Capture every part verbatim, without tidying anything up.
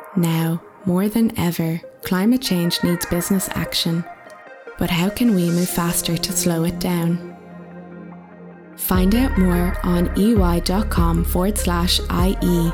Now, more than ever, climate change needs business action. But how can we move faster to slow it down? Find out more on ey.com forward slash IE.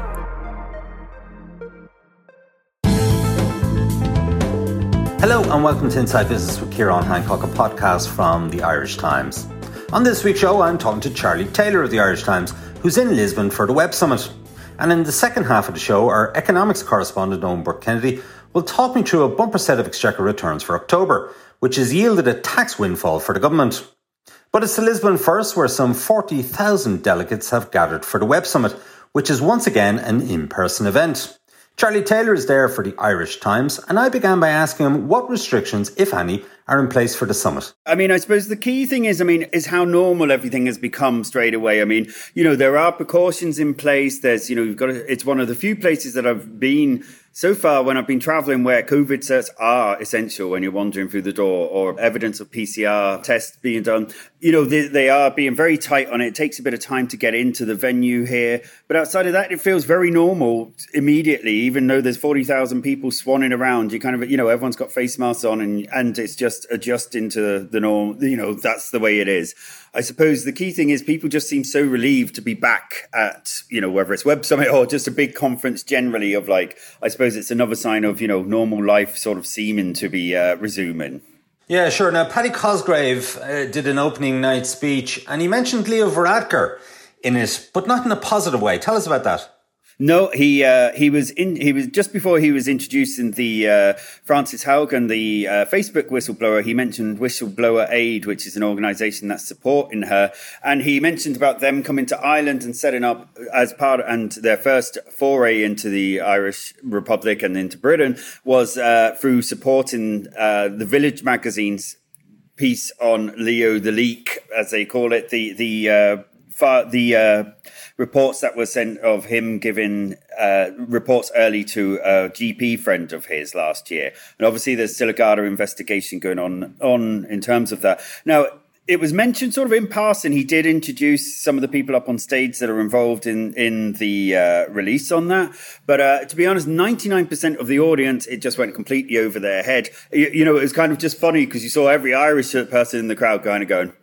Hello and welcome to Inside Business with Ciarán Hancock, a podcast from the Irish Times. On this week's show, I'm talking to Charlie Taylor of the Irish Times, who's in Lisbon for the Web Summit. And in the second half of the show, our economics correspondent, Eoin Burke-Kennedy, will talk me through a bumper set of Exchequer returns for October, which has yielded a tax windfall for the government. But it's the Lisbon first, where some forty thousand delegates have gathered for the Web Summit, which is once again an in-person event. Charlie Taylor is there for the Irish Times, and I began by asking him what restrictions, if any, are in place for the summit. I mean, I suppose the key thing is, I mean, is how normal everything has become straight away. I mean, you know, there are precautions in place. There's, you know, you've got to, it's one of the few places that I've been so far when I've been traveling where COVID certs are essential when you're wandering through the door, or evidence of P C R tests being done. You know, they, they are being very tight on it. It takes a bit of time to get into the venue here. But outside of that, it feels very normal immediately, even though there's forty thousand people swanning around. You kind of, you know, everyone's got face masks on and, and it's just adjusting to the norm. You know, that's the way it is. I suppose the key thing is people just seem so relieved to be back at, you know, whether it's Web Summit or just a big conference generally, of like, I suppose it's another sign of, you know, normal life sort of seeming to be uh, resuming. Yeah, sure. Now, Paddy Cosgrave uh, did an opening night speech and he mentioned Leo Varadkar in it, but not in a positive way. Tell us about that. No, he uh, he was in. He was just before he was introducing the uh, Frances Haugen, the uh, Facebook whistleblower. He mentioned Whistleblower Aid, which is an organisation that's supporting her, and he mentioned about them coming to Ireland and setting up as part and their first foray into the Irish Republic and into Britain was uh, through supporting uh, the Village magazine's piece on Leo the Leak, as they call it, the the uh, far, the. Uh, reports that were sent of him giving uh, reports early to a G P friend of his last year. And obviously there's still a Garda investigation going on, on in terms of that. Now, it was mentioned sort of in passing. He did introduce some of the people up on stage that are involved in, in the uh, release on that. But uh, to be honest, ninety-nine percent of the audience, it just went completely over their head. You, you know, it was kind of just funny because you saw every Irish person in the crowd kind of going,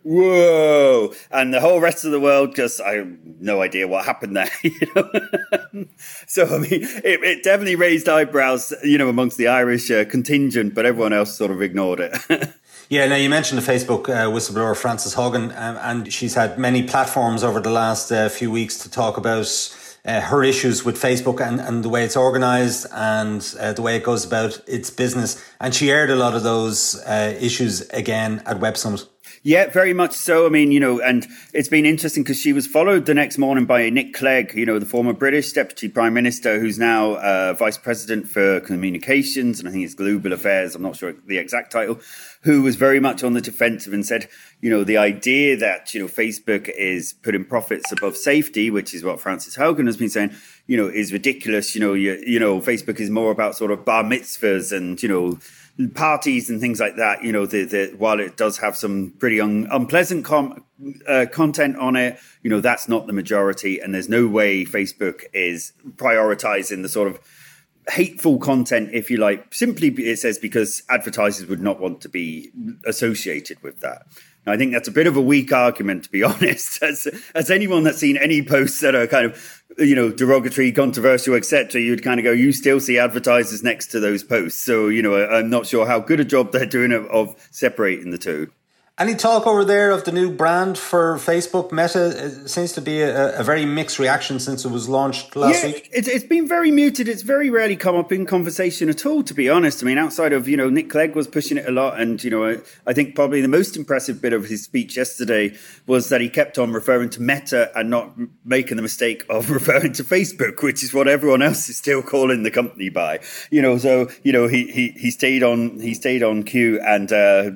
whoa. And the whole rest of the world just, I have no idea what happened there. You know? So, I mean, it, it definitely raised eyebrows, you know, amongst the Irish uh, contingent, but everyone else sort of ignored it. Yeah, now you mentioned the Facebook uh, whistleblower Frances Haugen, um, and she's had many platforms over the last uh, few weeks to talk about uh, her issues with Facebook and, and the way it's organised and uh, the way it goes about its business. And she aired a lot of those uh, issues again at Web Summit. Yeah, very much so. I mean, you know, and it's been interesting because she was followed the next morning by Nick Clegg, you know, the former British Deputy Prime Minister, who's now uh, Vice President for Communications, and I think it's Global Affairs, I'm not sure the exact title, who was very much on the defensive and said, you know, the idea that, you know, Facebook is putting profits above safety, which is what Frances Haugen has been saying, you know, is ridiculous. You know, you, you know, Facebook is more about sort of bar mitzvahs and, you know, parties and things like that. You know, the, the, while it does have some pretty un, unpleasant com, uh, content on it, you know, that's not the majority. And there's no way Facebook is prioritizing the sort of hateful content, if you like, simply, it says, because advertisers would not want to be associated with that. Now, I think that's a bit of a weak argument, to be honest. As, as anyone that's seen any posts that are kind of, you know, derogatory, controversial, et cetera, you'd kind of go, you still see advertisers next to those posts. So, you know, I'm not sure how good a job they're doing of, of separating the two. Any talk over there of the new brand for Facebook, Meta? It seems to be a, a very mixed reaction since it was launched last yeah, week. It's, it's been very muted. It's very rarely come up in conversation at all, to be honest. I mean, outside of, you know, Nick Clegg was pushing it a lot. And, you know, I, I think probably the most impressive bit of his speech yesterday was that he kept on referring to Meta and not making the mistake of referring to Facebook, which is what everyone else is still calling the company by. You know, so, you know, he he, he stayed on he stayed on cue and, uh,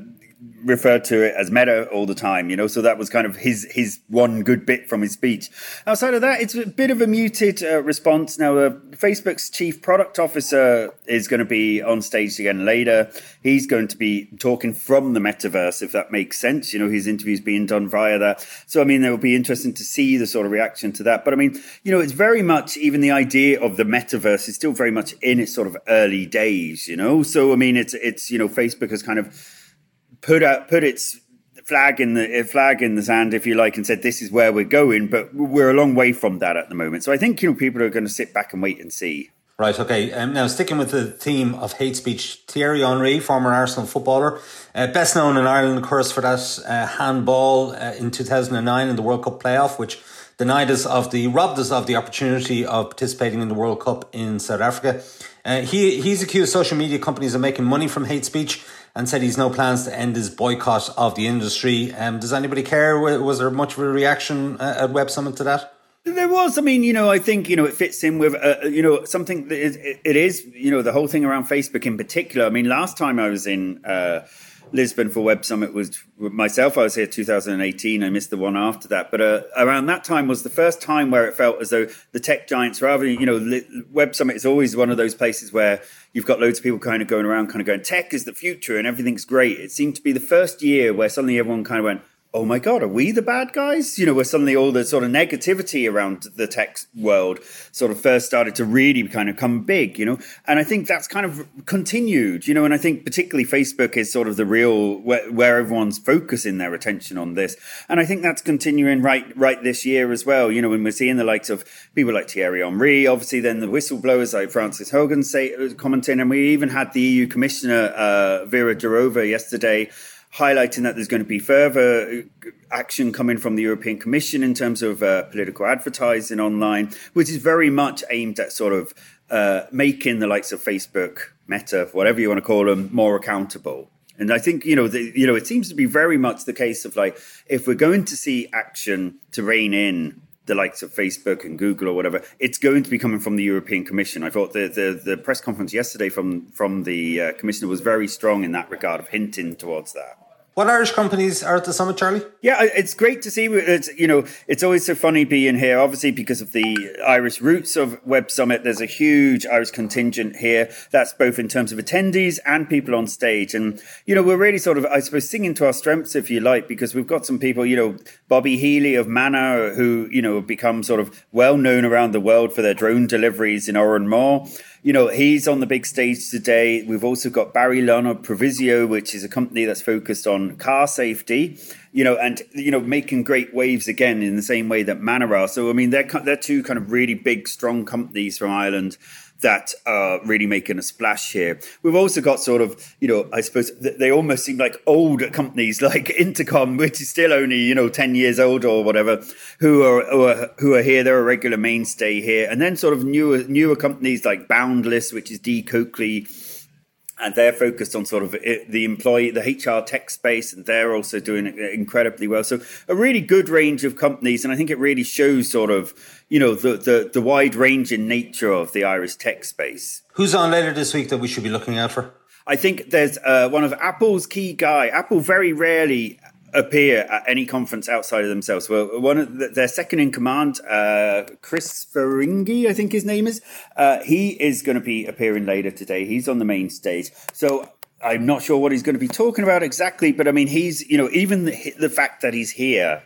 referred to it as Meta all the time, you know, so that was kind of his his one good bit from his speech. Outside of that, it's a bit of a muted uh, response. Now, uh, Facebook's chief product officer is going to be on stage again later. He's going to be talking from the metaverse, if that makes sense. You know, his interview's being done via that. So, I mean, it will be interesting to see the sort of reaction to that. But, I mean, you know, it's very much, even the idea of the metaverse is still very much in its sort of early days, you know. So, I mean, it's, it's you know, Facebook has kind of put out, put its flag in the flag in the sand, if you like, and said this is where we're going, but we're a long way from that at the moment. So I think, you know, people are going to sit back and wait and see. Right, okay. Um, now, sticking with the theme of hate speech, Thierry Henry, former Arsenal footballer, uh, best known in Ireland, of course, for that uh, handball uh, in two thousand nine in the World Cup playoff, which denied us of the, robbed us of the opportunity of participating in the World Cup in South Africa. Uh, he He's accused social media companies of making money from hate speech and said he's no plans to end his boycott of the industry. Um, does anybody care? Was there much of a reaction uh, at Web Summit to that? There was. I mean, you know, I think, you know, it fits in with, uh, you know, something that is, it is, you know, the whole thing around Facebook in particular. I mean, last time I was in uh, Lisbon for Web Summit was myself. I was here two thousand eighteen. I missed the one after that. But uh, around that time was the first time where it felt as though the tech giants, rather, you know, Web Summit is always one of those places where you've got loads of people kind of going around, kind of going, tech is the future and everything's great. It seemed to be the first year where suddenly everyone kind of went, oh my God, are we the bad guys? You know, where suddenly all the sort of negativity around the tech world sort of first started to really kind of come big, you know? And I think that's kind of continued, you know, and I think particularly Facebook is sort of the real, where, where everyone's focusing their attention on this. And I think that's continuing right right this year as well, you know, when we're seeing the likes of people like Thierry Henry, obviously then the whistleblowers like Frances Haugen say, commenting, and we even had the E U Commissioner, uh, Vera Jourova yesterday, highlighting that there's going to be further action coming from the European Commission in terms of uh, political advertising online, which is very much aimed at sort of uh, making the likes of Facebook, Meta, whatever you want to call them, more accountable. And I think, you know, the, you know, it seems to be very much the case of like, if we're going to see action to rein in the likes of Facebook and Google or whatever, it's going to be coming from the European Commission. I thought the the, the press conference yesterday from, from the uh, Commissioner was very strong in that regard of hinting towards that. What Irish companies are at the summit, Charlie? Yeah, it's great to see. It's, you know, it's always so funny being here, obviously, because of the Irish roots of Web Summit. There's a huge Irish contingent here. That's both in terms of attendees and people on stage. And, you know, we're really sort of, I suppose, singing to our strengths, if you like, because we've got some people, you know, Bobby Healy of Mana, who, you know, have become sort of well known around the world for their drone deliveries in Oranmore. You know, he's on the big stage today. We've also got Barry Lunn of Provisio, which is a company that's focused on car safety, you know, and, you know, making great waves again in the same way that Mana are. So, I mean, they're, they're two kind of really big, strong companies from Ireland that are really making a splash here. We've also got sort of, you know, I suppose they almost seem like old companies like Intercom, which is still only, you know, ten years old or whatever, who are, who are, who are here. They're a regular mainstay here. And then sort of newer, newer companies like Boundless, which is Dee Coakley, and they're focused on sort of the employee, the H R tech space, and they're also doing it incredibly well. So a really good range of companies, and I think it really shows sort of, you know, the the, the wide-ranging nature of the Irish tech space. Who's on later this week that we should be looking out for? I think there's uh, one of Apple's key guy. Apple very rarely appear at any conference outside of themselves. Well, one of the, their second in command, uh, Chris Ferringhi, I think his name is. Uh, he is going to be appearing later today. He's on the main stage. So I'm not sure what he's going to be talking about exactly, but I mean, he's, you know, even the, the fact that he's here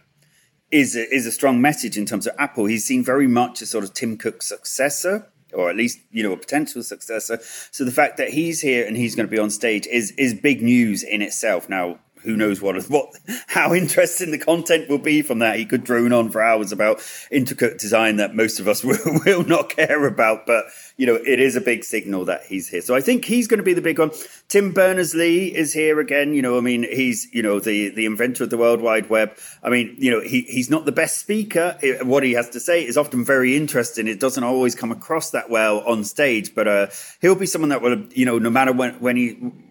is a, is a strong message in terms of Apple. He's seen very much a sort of Tim Cook successor, or at least, you know, a potential successor. So the fact that he's here and he's going to be on stage is is big news in itself. Now, who knows what, what, how interesting the content will be from that. He could drone on for hours about intricate design that most of us will, will not care about. But, you know, it is a big signal that he's here. So I think he's going to be the big one. Tim Berners-Lee is here again. You know, I mean, he's, you know, the, the inventor of the World Wide Web. I mean, you know, he, he's not the best speaker. It, what he has to say is often very interesting. It doesn't always come across that well on stage, but uh, he'll be someone that will, you know, no matter when, when he,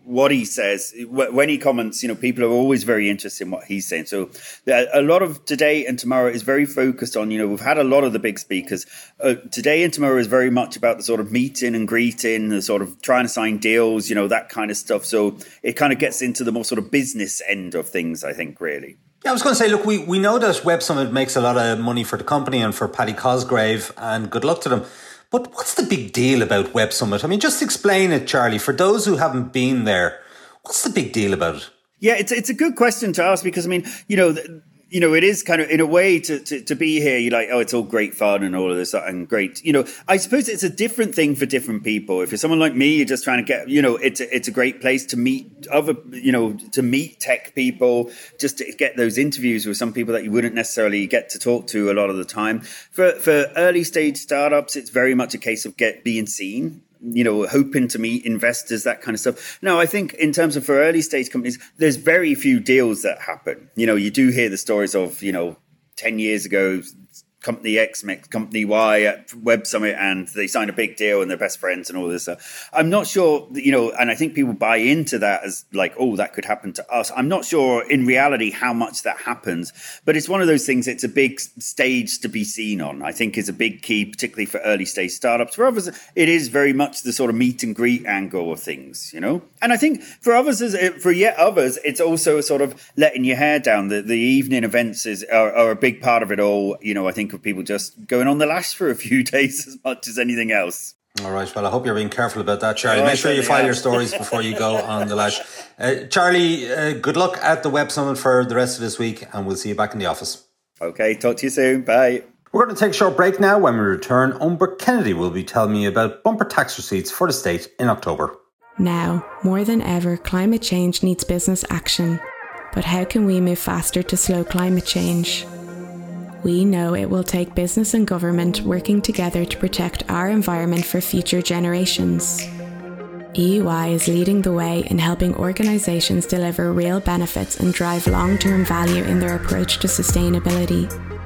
what he says, when he comments, you know, people are always very interested in what he's saying. So a lot of today and tomorrow is very focused on, you know, we've had a lot of the big speakers. Uh, today and tomorrow is very much about the sort of meeting and greeting, the sort of trying to sign deals, you know, that kind of stuff. So it kind of gets into the more sort of business end of things, I think, really. Yeah, I was going to say, look, we, we know that Web Summit makes a lot of money for the company and for Paddy Cosgrave, and good luck to them. But what's the big deal about Web Summit? I mean, just explain it, Charlie, for those who haven't been there. What's the big deal about it? Yeah, it's it's a good question to ask because, I mean, you know, you know, it is kind of, in a way, to, to, to be here, you're like, oh, it's all great fun and all of this and great. You know, I suppose it's a different thing for different people. If you're someone like me, you're just trying to get, you know, it's a, it's a great place to meet other, you know, to meet tech people, just to get those interviews with some people that you wouldn't necessarily get to talk to a lot of the time. For for early stage startups, it's very much a case of get being seen, you know, hoping to meet investors, that kind of stuff. No, I think in terms of for early stage companies, there's very few deals that happen. You know, you do hear the stories of, you know, ten years ago, company X met company Y at Web Summit and they signed a big deal and they're best friends and all this stuff. I'm not sure, you know, and I think people buy into that as like, oh, that could happen to us. I'm not sure in reality how much that happens, but it's one of those things, it's a big stage to be seen on, I think is a big key, particularly for early stage startups. For others, it is very much the sort of meet and greet angle of things, you know? And I think for others, for yet others, it's also a sort of letting your hair down. The, the evening events is are, are a big part of it all, you know, I think of people just going on the lash for a few days as much as anything else. All right. Well, I hope you're being careful about that, Charlie. Make sure you file your stories before you go on the lash. Uh, Charlie, uh, good luck at the Web Summit for the rest of this week, and we'll see you back in the office. Okay. Talk to you soon. Bye. We're going to take a short break now. When we return, Umber Kennedy will be telling me about bumper tax receipts for the state in October. Now, more than ever, climate change needs business action. But how can we move faster to slow climate change? We know it will take business and government working together to protect our environment for future generations. E Y is leading the way in helping organisations deliver real benefits and drive long-term value in their approach to sustainability.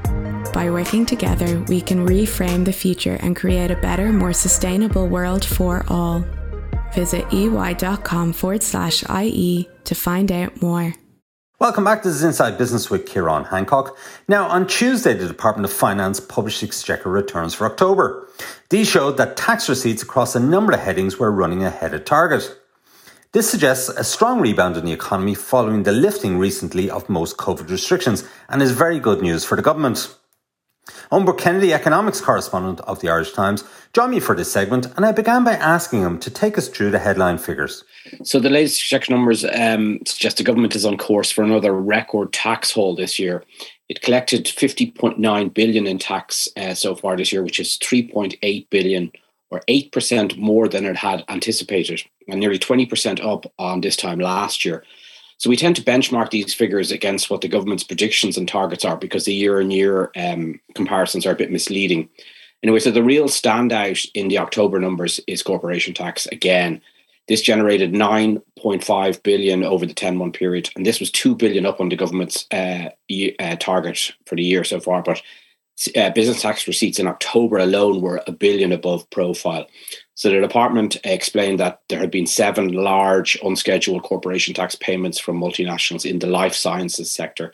By working together, we can reframe the future and create a better, more sustainable world for all. Visit ey.com forward slash IE to find out more. Welcome back. This is Inside Business with Ciarán Hancock. Now, on Tuesday, the Department of Finance published Exchequer returns for October. These showed that tax receipts across a number of headings were running ahead of target. This suggests a strong rebound in the economy following the lifting recently of most COVID restrictions and is very good news for the government. Umber Kennedy, economics correspondent of the Irish Times, joined me for this segment, and I began by asking him to take us through the headline figures. So the latest Exchequer numbers um, suggest the government is on course for another record tax haul this year. It collected fifty point nine billion in tax uh, so far this year, which is three point eight billion, or eight percent more than it had anticipated, and nearly twenty percent up on this time last year. So we tend to benchmark these figures against what the government's predictions and targets are because the year-on-year um, comparisons are a bit misleading. Anyway, so the real standout in the October numbers is corporation tax again. This generated nine point five billion over the ten-month period, and this was two billion up on the government's uh, uh, target for the year so far. But uh, business tax receipts in October alone were a billion above profile. So the department explained that there had been seven large unscheduled corporation tax payments from multinationals in the life sciences sector.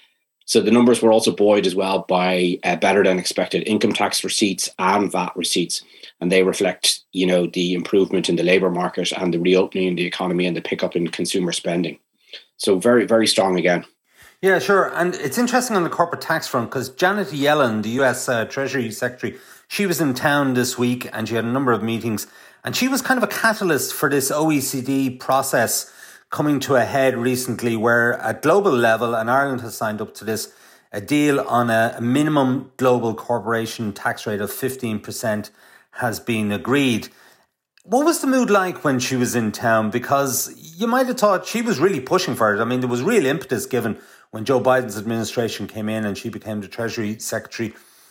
So the numbers were also buoyed as well by uh, better than expected income tax receipts and V A T receipts. And they reflect, you know, the improvement in the labour market and the reopening in the economy and the pickup in consumer spending. So very, very strong again. Yeah, sure. And it's interesting on the corporate tax front because Janet Yellen, the U S uh, Treasury Secretary, she was in town this week and she had a number of meetings. And she was kind of a catalyst for this O E C D process coming to a head recently where at global level, and Ireland has signed up to this, a deal on a minimum global corporation tax rate of fifteen percent has been agreed. What was the mood like when she was in town? Because you might have thought she was really pushing for it. I mean, there was real impetus given when Joe Biden's administration came in and she became the Treasury Secretary.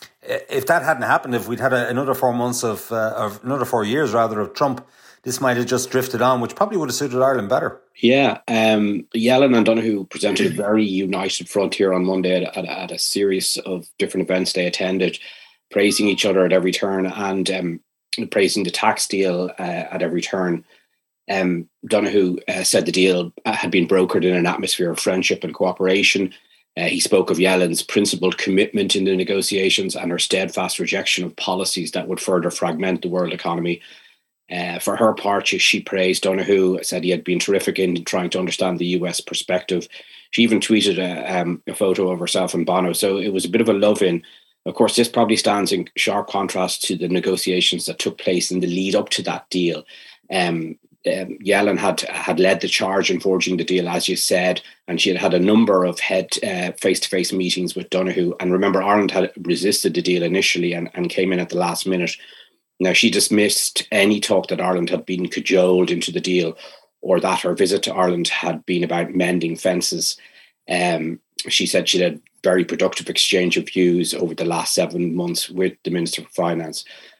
If that hadn't happened, if we'd had a, another four months of, uh, of another four years rather of Trump, this might have just drifted on, which probably would have suited Ireland better. Yeah, um, Yellen and Donoghue presented a very united front here on Monday at, at, at a series of different events they attended, praising each other at every turn and um, praising the tax deal uh, at every turn. Um, Donoghue uh, said the deal had been brokered in an atmosphere of friendship and cooperation. Uh, he spoke of Yellen's principled commitment in the negotiations and her steadfast rejection of policies that would further fragment the world economy. Uh, for her part, she, she praised Donoghue, said he had been terrific in trying to understand the U S perspective. She even tweeted a, um, a photo of herself and Bono. So it was a bit of a love-in. Of course, this probably stands in sharp contrast to the negotiations that took place in the lead up to that deal. Um, um, Yellen had had led the charge in forging the deal, as you said, and she had had a number of head uh, face-to-face meetings with Donoghue. And remember, Ireland had resisted the deal initially and, and came in at the last minute. Now, she dismissed any talk that Ireland had been cajoled into the deal or that her visit to Ireland had been about mending fences. Um, she said she had very productive exchange of views over the last seven months with the Minister for Finance.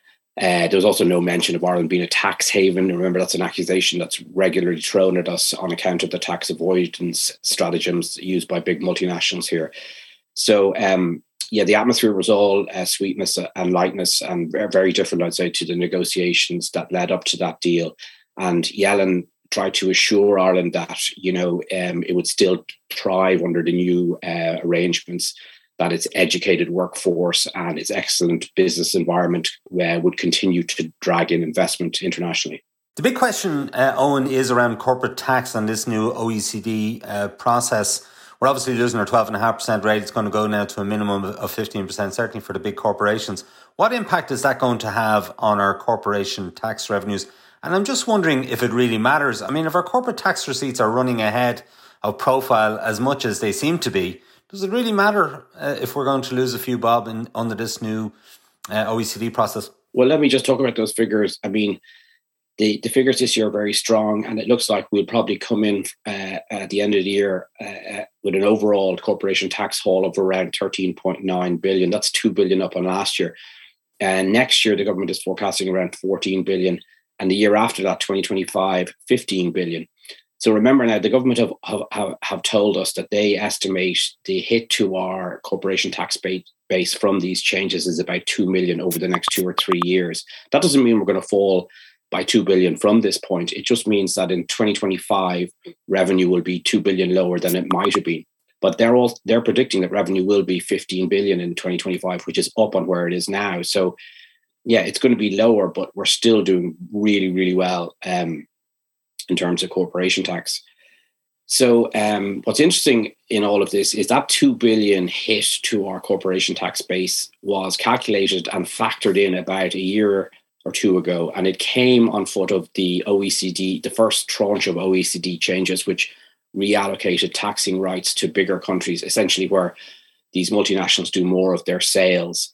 Uh, there was also no mention of Ireland being a tax haven. Remember, that's an accusation that's regularly thrown at us on account of the tax avoidance stratagems used by big multinationals here. So, um, yeah, the atmosphere was all uh, sweetness and lightness, and very different, I'd say, to the negotiations that led up to that deal. And Yellen tried to assure Ireland that, you know, um, it would still thrive under the new uh, arrangements, that its educated workforce and its excellent business environment uh, would continue to drag in investment internationally. The big question, uh, Owen, is around corporate tax and this new O E C D uh, process. We're obviously losing our twelve point five percent rate. It's going to go now to a minimum of fifteen percent, certainly for the big corporations. What impact is that going to have on our corporation tax revenues? And I'm just wondering if it really matters. I mean, if our corporate tax receipts are running ahead of profile as much as they seem to be, does it really matter uh, if we're going to lose a few bob in, under this new uh, O E C D process? Well, let me just talk about those figures. I mean, the, the figures this year are very strong, and it looks like we'll probably come in uh, at the end of the year uh, with an overall corporation tax haul of around thirteen point nine billion. That's two billion up on last year. And next year, the government is forecasting around fourteen billion. And the year after that, twenty twenty-five, fifteen billion. So remember now, the government have, have, have told us that they estimate the hit to our corporation tax base from these changes is about two million over the next two or three years. That doesn't mean we're going to fall by two billion from this point. It just means that in twenty twenty-five, revenue will be two billion lower than it might have been. But they're all they're predicting that revenue will be fifteen billion in twenty twenty-five, which is up on where it is now. So yeah, it's going to be lower, but we're still doing really, really well um, in terms of corporation tax. So um, what's interesting in all of this is that two billion hit to our corporation tax base was calculated and factored in about a year or two ago. And it came on foot of the O E C D, the first tranche of O E C D changes, which reallocated taxing rights to bigger countries, essentially where these multinationals do more of their sales.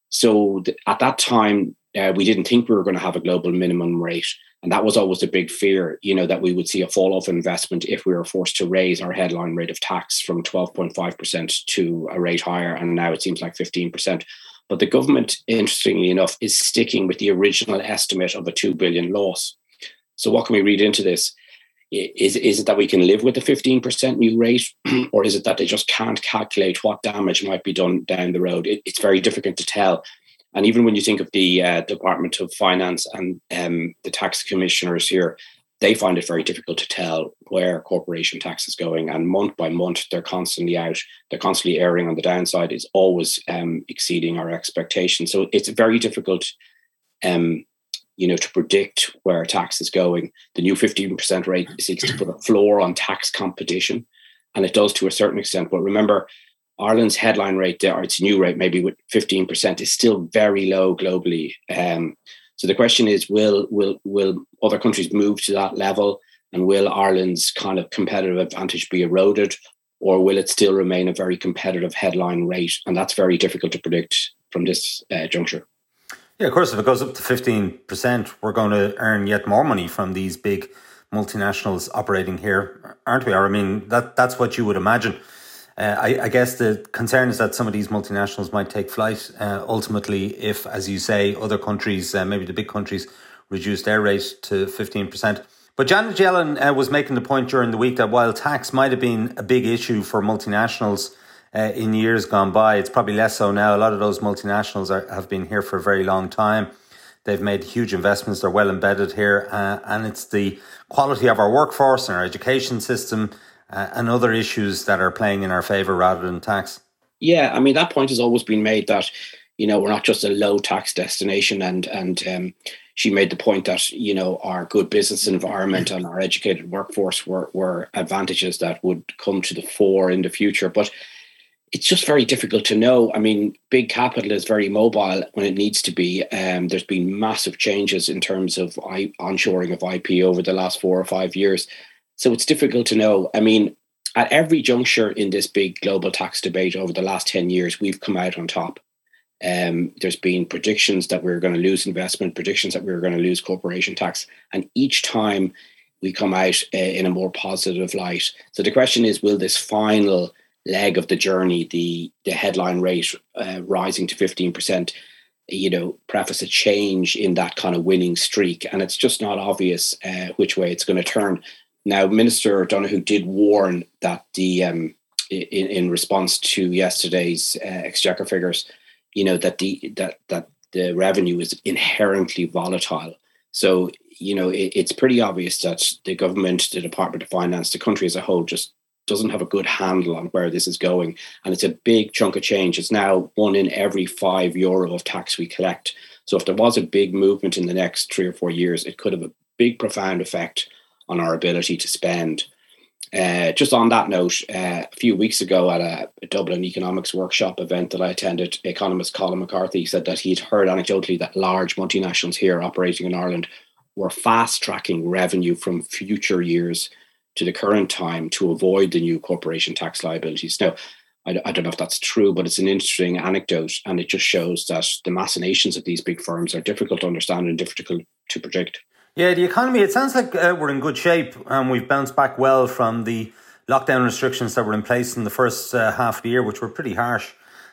So th- at that time, uh, we didn't think we were going to have a global minimum rate. And that was always a big fear, you know, that we would see a fall off in investment if we were forced to raise our headline rate of tax from twelve point five percent to a rate higher. And now it seems like fifteen percent. But the government, interestingly enough, is sticking with the original estimate of a two billion loss. So what can we read into this? Is, is it that we can live with the fifteen percent new rate, or is it that they just can't calculate what damage might be done down the road? It, it's very difficult to tell. And even when you think of the uh, Department of Finance and um, the tax commissioners here, they find it very difficult to tell where corporation tax is going. And month by month, they're constantly out. They're constantly erring on the downside. It's always um, exceeding our expectations. So it's very difficult um, you know, to predict where tax is going. The new fifteen percent rate seeks to put a floor on tax competition, and it does to a certain extent. But remember, Ireland's headline rate, or its new rate, maybe with fifteen percent, is still very low globally. Um, so the question is, will will will other countries move to that level, and will Ireland's kind of competitive advantage be eroded, or will it still remain a very competitive headline rate? And that's very difficult to predict from this uh, juncture. Yeah, of course, if it goes up to fifteen percent, we're going to earn yet more money from these big multinationals operating here, aren't we? Or, I mean, that that's what you would imagine. Uh, I, I guess the concern is that some of these multinationals might take flight uh, ultimately if, as you say, other countries, uh, maybe the big countries, reduce their rate to fifteen percent. But Janet Yellen uh, was making the point during the week that while tax might have been a big issue for multinationals Uh, in years gone by, it's probably less so now. A lot of those multinationals are, have been here for a very long time. They've made huge investments. They're well embedded here. Uh, and it's the quality of our workforce and our education system uh, and other issues that are playing in our favour rather than tax. Yeah, I mean, that point has always been made that, you know, we're not just a low tax destination. And, and um, she made the point that, you know, our good business environment and our educated workforce were, were advantages that would come to the fore in the future. But it's just very difficult to know. I mean, big capital is very mobile when it needs to be. Um, there's been massive changes in terms of I- onshoring of I P over the last four or five years. So it's difficult to know. I mean, at every juncture in this big global tax debate over the last ten years, we've come out on top. Um, there's been predictions that we we're going to lose investment, predictions that we were going to lose corporation tax. And each time we come out uh, in a more positive light. So the question is, will this final leg of the journey, the the headline rate uh, rising to fifteen percent, you know, preface a change in that kind of winning streak? And it's just not obvious uh, which way it's going to turn. Now, Minister Donoghue did warn that the um, in, in response to yesterday's uh, exchequer figures, you know, that the that that the revenue is inherently volatile. So, you know, it, it's pretty obvious that the government, the Department of Finance, the country as a whole just doesn't have a good handle on where this is going. And it's a big chunk of change. It's now one in every five euro of tax we collect. So if there was a big movement in the next three or four years, it could have a big, profound effect on our ability to spend. Uh, just on that note, uh, a few weeks ago at a, a Dublin economics workshop event that I attended, economist Colin McCarthy said that he'd heard anecdotally that large multinationals here operating in Ireland were fast-tracking revenue from future years to the current time to avoid the new corporation tax liabilities. Now, I, I don't know if that's true, but it's an interesting anecdote, and it just shows that the machinations of these big firms are difficult to understand and difficult to predict. Yeah, the economy, it sounds like uh, we're in good shape and we've bounced back well from the lockdown restrictions that were in place in the first uh, half of the year, which were pretty harsh.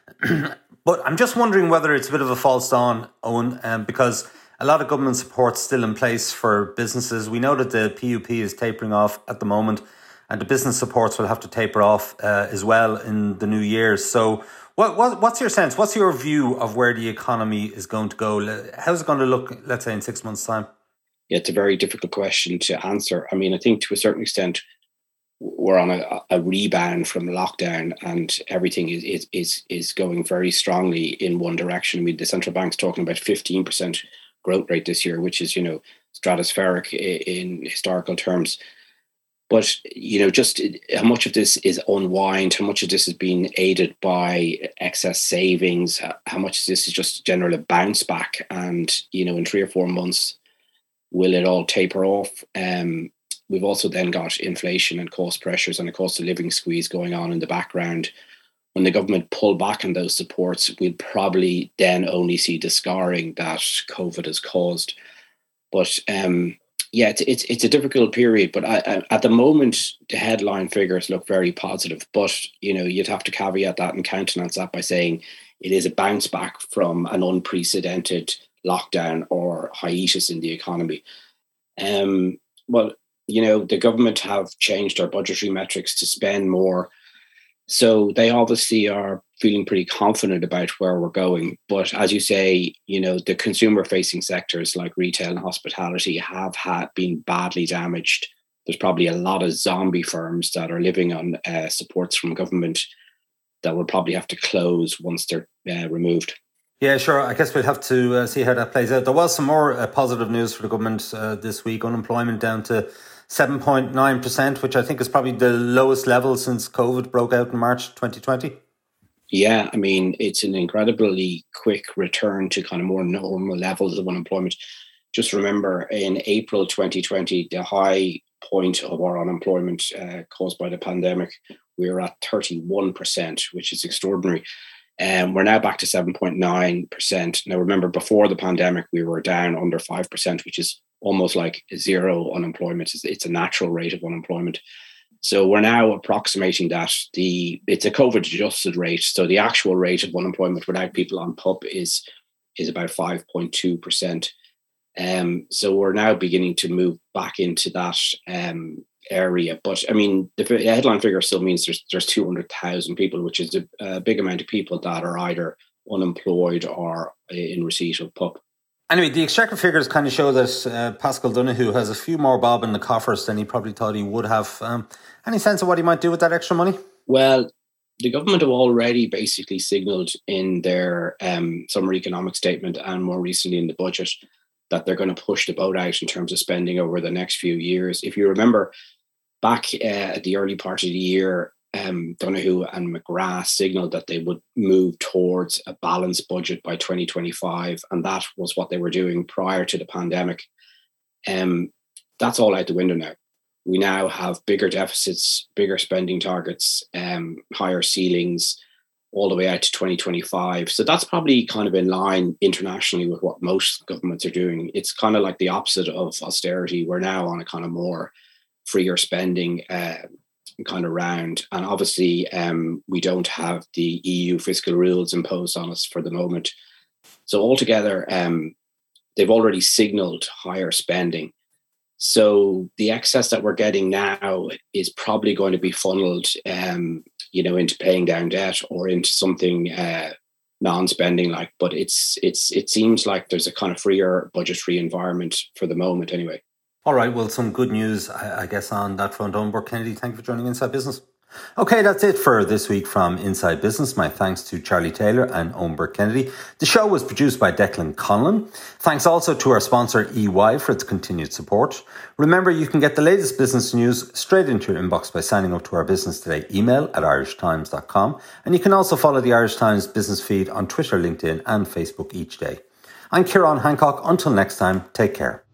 But I'm just wondering whether it's a bit of a false dawn, Owen, um, because a lot of government support's still in place for businesses. We know that the P U P is tapering off at the moment and the business supports will have to taper off uh, as well in the new year. So what, what what's your sense? What's your view of where the economy is going to go? How's it going to look, let's say, in six months' time? Yeah, it's a very difficult question to answer. I mean, I think to a certain extent, we're on a, a rebound from lockdown and everything is, is is is going very strongly in one direction. I mean, the central bank's talking about fifteen percent growth rate this year, which is, you know, stratospheric in historical terms. But, you know, just how much of this is unwind, how much of this is being aided by excess savings, how much of this is just generally a bounce back. And, you know, in three or four months, will it all taper off? Um, we've also then got inflation and cost pressures and a cost of living squeeze going on in the background. When the government pull back on those supports, we'll probably then only see the scarring that COVID has caused. But um, yeah, it's, it's it's a difficult period. But I, I, at the moment, the headline figures look very positive. But you know, you'd have to caveat that and countenance that by saying it is a bounce back from an unprecedented lockdown or hiatus in the economy. Um, well, you know, the government have changed their budgetary metrics to spend more. So they obviously are feeling pretty confident about where we're going. But as you say, you know, the consumer-facing sectors like retail and hospitality have had been badly damaged. There's probably a lot of zombie firms that are living on uh, supports from government that will probably have to close once they're uh, removed. Yeah, sure. I guess we'll have to uh, see how that plays out. There was some more uh, positive news for the government uh, this week. Unemployment down to seven point nine percent, which I think is probably the lowest level since COVID broke out in March twenty twenty. Yeah, I mean, it's an incredibly quick return to kind of more normal levels of unemployment. Just remember, in April twenty twenty, the high point of our unemployment uh, caused by the pandemic, we were at thirty-one percent, which is extraordinary. And um, we're now back to seven point nine percent. Now, remember, before the pandemic, we were down under five percent, which is almost like zero unemployment. It's, it's a natural rate of unemployment. So we're now approximating that. The it's a COVID-adjusted rate. So the actual rate of unemployment without people on P U P is, is about five point two percent. Um, so we're now beginning to move back into that um, area. But I mean, the headline figure still means there's there's two hundred thousand people, which is a, a big amount of people that are either unemployed or in receipt of P U P. Anyway, the Exchequer figures kind of show that uh, Paschal Donohoe has a few more bob in the coffers than he probably thought he would have. Um, any sense of what he might do with that extra money? Well, the government have already basically signalled in their um, summer economic statement and more recently in the budget that they're going to push the boat out in terms of spending over the next few years. If you remember, back uh, at the early part of the year, um, Donohoe and McGrath signalled that they would move towards a balanced budget by twenty twenty-five, and that was what they were doing prior to the pandemic. Um, that's all out the window now. We now have bigger deficits, bigger spending targets, um, higher ceilings, all the way out to twenty twenty-five. So that's probably kind of in line internationally with what most governments are doing. It's kind of like the opposite of austerity. We're now on a kind of more freer spending uh, kind of round. And obviously, um, we don't have the E U fiscal rules imposed on us for the moment. So altogether, um, they've already signalled higher spending. So the excess that we're getting now is probably going to be funneled, um, you know, into paying down debt or into something uh, non-spending like. But it's it's it seems like there's a kind of freer budgetary environment for the moment, anyway. All right. Well, some good news, I guess, on that front. Eoin Burke-Kennedy, thank you for joining Inside Business. Okay, that's it for this week from Inside Business. My thanks to Charlie Taylor and Eoin Burke-Kennedy. The show was produced by Declan Conlon. Thanks also to our sponsor E Y for its continued support. Remember, you can get the latest business news straight into your inbox by signing up to our Business Today email at irish times dot com. And you can also follow the Irish Times business feed on Twitter, LinkedIn and Facebook each day. I'm Ciarán Hancock. Until next time, take care.